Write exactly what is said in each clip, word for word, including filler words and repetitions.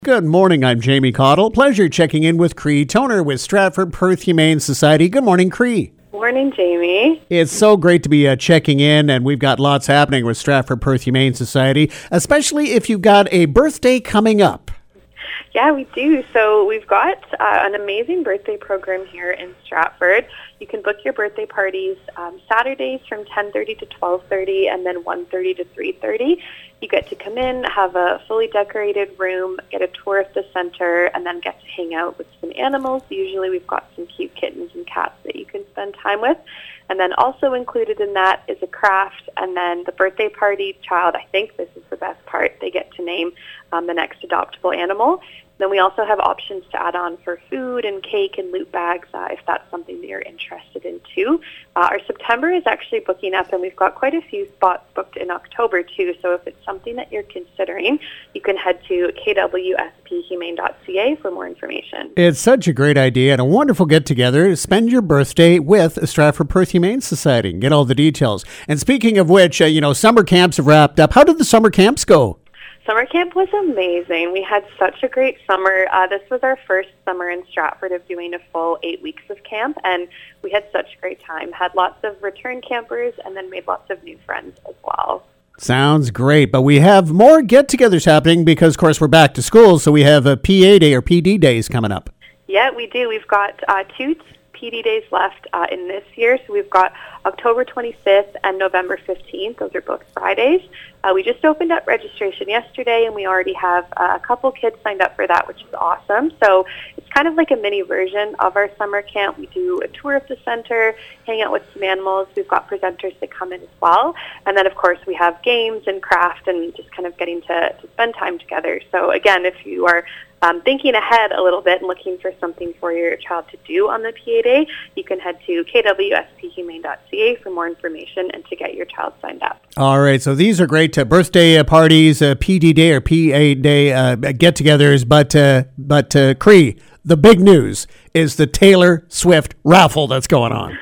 Good morning, I'm Jamie Cottle. Pleasure checking in with Cree Toner with Stratford Perth Humane Society. Good morning, Cree. Morning, Jamie. It's so great to be uh, checking in, and we've got lots happening with Stratford Perth Humane Society, especially if you've got a birthday coming up. Yeah, we do. So we've got uh, an amazing birthday program here in Stratford. You can book your birthday parties um, Saturdays from ten thirty to twelve thirty and then one thirty to three thirty. You get to come in, have a fully decorated room, get a tour of the center, and then get to hang out with some animals. Usually we've got some cute kittens and cats that you can spend time with. And then also included in that is a craft, and then the birthday party child, I think this is the best part, they get to name um, the next adoptable animal. Then we also have options to add on for food and cake and loot bags uh, if that's something that you're interested in too. Uh, our September is actually booking up, and we've got quite a few spots booked in October too. So if it's something that you're considering, you can head to k w s p humane dot c a for more information. It's such a great idea and a wonderful get-together. Spend your birthday with Stratford Perth Humane Society and get all the details. And speaking of which, uh, you know, summer camps have wrapped up. How did the summer camps go? Summer camp was amazing. We had such a great summer. Uh, this was our first summer in Stratford of doing a full eight weeks of camp, and we had such a great time. Had lots of return campers and then made lots of new friends as well. Sounds great, but we have more get-togethers happening because, of course, we're back to school, so we have a P A Day or P D Days coming up. Yeah, we do. We've got uh, two P D days left uh, in this year, so we've got October twenty-fifth and November fifteenth. Those are both Fridays. Uh, we just opened up registration yesterday, and we already have uh, a couple kids signed up for that, which is awesome. So it's kind of like a mini version of our summer camp. We do a tour of the center, hang out with some animals. We've got presenters that come in as well. And then, of course, we have games and craft and just kind of getting to, to spend time together. So, again, if you are Um, thinking ahead a little bit and looking for something for your child to do on the P A Day, you can head to k w s p humane dot c a for more information and to get your child signed up. All right, so these are great uh, birthday uh, parties, uh, P D Day or P A Day uh, get-togethers, but, uh, but uh, Cree, the big news is the Taylor Swift raffle that's going on.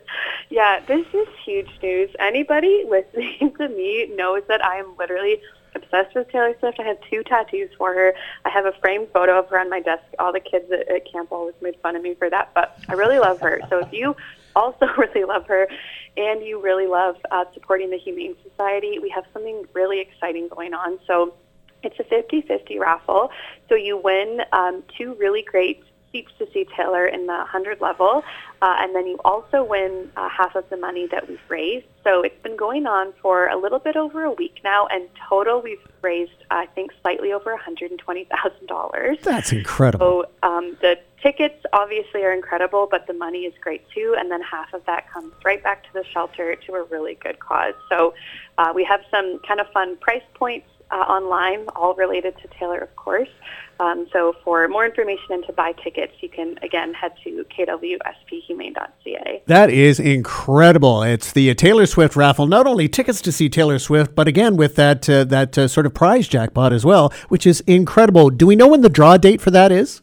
Yeah, this is huge news. Anybody listening to me knows that I am literally obsessed with Taylor Swift. I have two tattoos for her. I have a framed photo of her on my desk. All the kids at, at camp always made fun of me for that, but I really love her. So if you also really love her and you really love uh, supporting the Humane Society, we have something really exciting going on. So it's a fifty-fifty raffle. So you win um, two really great seats to see Taylor in the one hundred level, uh, and then you also win uh, half of the money that we've raised. So it's been going on for a little bit over a week now, and total we've raised, I think, slightly over one hundred twenty thousand dollars. That's incredible. So um, the tickets obviously are incredible, but the money is great too, and then half of that comes right back to the shelter to a really good cause. So uh, we have some kind of fun price points uh, online, all related to Taylor, of course. Um, so for more information and to buy tickets, you can, again, head to k w s p humane dot c a. That is incredible. It's the uh, Taylor Swift raffle. Not only tickets to see Taylor Swift, but again, with that uh, that uh, sort of prize jackpot as well, which is incredible. Do we know when the draw date for that is?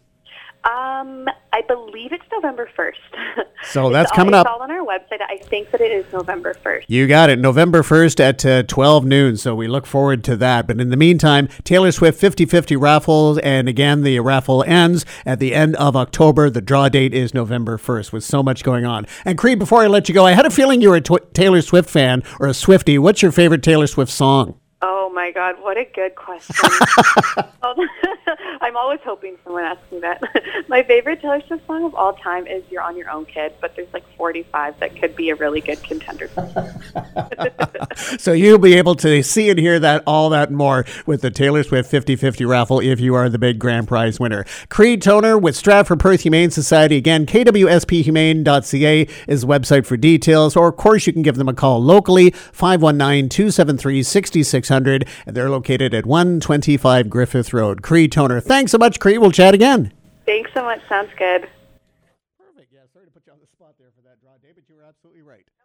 Um, I believe it's November first. So that's all, coming it's up. It's all on our website. I think that it is November first. You got it. November first at uh, twelve noon. So we look forward to that. But in the meantime, Taylor Swift fifty-fifty raffles. And again, the raffle ends at the end of October. The draw date is November first with so much going on. And Cree, before I let you go, I had a feeling you were a tw- Taylor Swift fan or a Swiftie. What's your favorite Taylor Swift song? Oh, my God. What a good question. I'm always hoping someone asks me that. My favorite Taylor Swift song of all time is You're on Your Own, Kid, but there's like forty-five that could be a really good contender. So you'll be able to see and hear that, all that and more with the Taylor Swift fifty-fifty raffle if you are the big grand prize winner. Cree Toner with Stratford Perth Humane Society. Again, k w s p humane dot c a is the website for details. Or, of course, you can give them a call locally, five one nine, two seven three, six six zero zero. And they're located at one twenty-five Griffith Road. Cree Toner. Thanks so much, Cree. We'll chat again. Thanks so much. Sounds good. Perfect. Yeah, sorry to put you on the spot there for that draw day, but you were absolutely right.